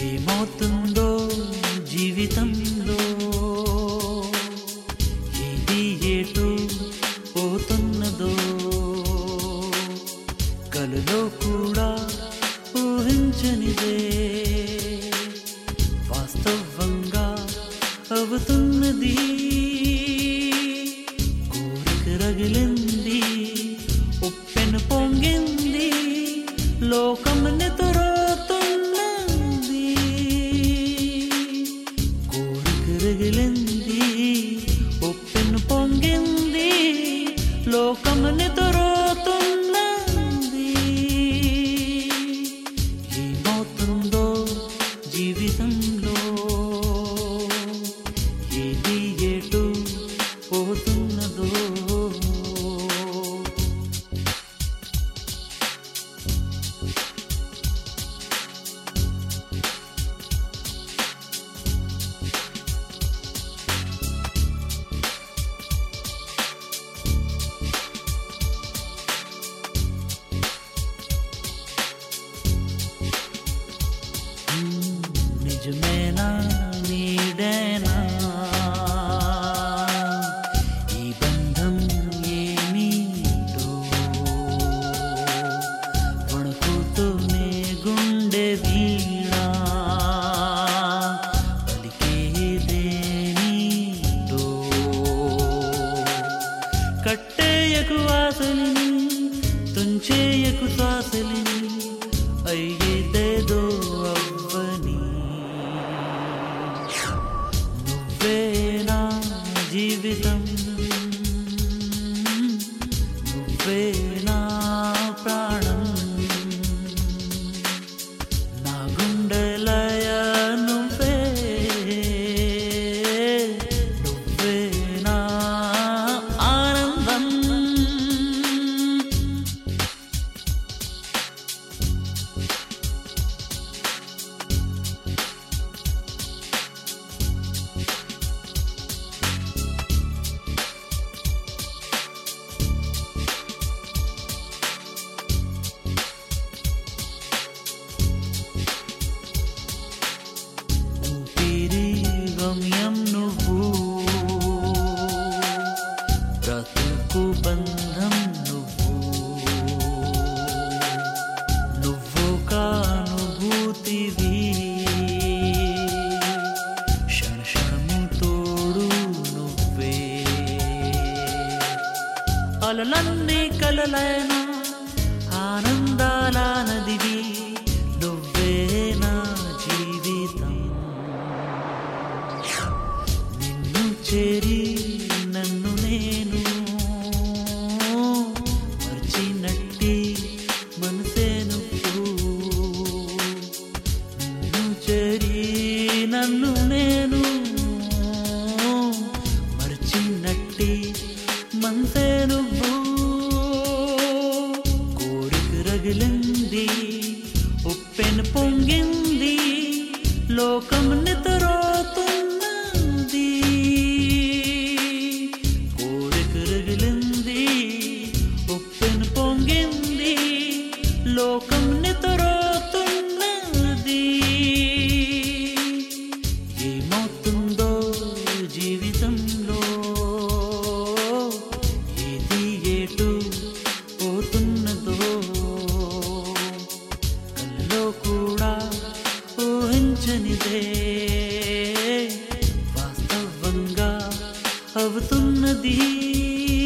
ఏమవుతుందో జీవితంలో ఇది ఏటో పోతున్నదో కలలో కూడా ఊహించనిదే వాస్తవంగా అవుతున్నది. కోరిక రగిలింది, ఉప్పెను పొంగింది, లోకముని తొరోతున్నది. కోరిక రగిలింది, ఉప్పెను పొంగింది, లోకముని తొరోతున్నది. ఏమవుతుందో జీవితంలో ఏది ఏటో పోతున్నదో నిజమేనా నీడేనా ఈ బంధం ఏమీటో వణుకుతూనే గుండె వీణా పలికేదేనీటో కట్టేయకు ఆశలిని తుంచేయకు శ్వాసలిని అయ్యేదేదో అవ్వని నువ్వేనా జీవితం నువ్వేనా ప్రాణం నా గుండెలయ నువ్వే నువ్వేనా ఆనందం. గమ్యం నువ్వు, బ్రతుకు బంధం నువ్వు, నువ్వు కానుభూతివి, క్షణము తోడు నువ్వే. అలలన్నీ కలలైనా ఆనందాల నదివి నువ్వే నా జీవితం. నిన్ను చేరి నన్ను నేను మర్చినట్టి మనసే నువ్వు. నిన్ను చేరి నన్ను నేను మర్చినట్టి మనసే నువ్వు. కోరిక రగిలింది, ఉప్పెను పొంగింది, లోకముని తొరోతున్నది. కోరిక రగిలింది, ఉప్పెను పొంగింది, లోకముని తొరోతున్నది. ఏమవుతుందో జీవితంలో ఏది ఏటో పోతున్నదో కల్లో కూడా ఊహించనిదే వాస్తవంగా అవుతున్నది.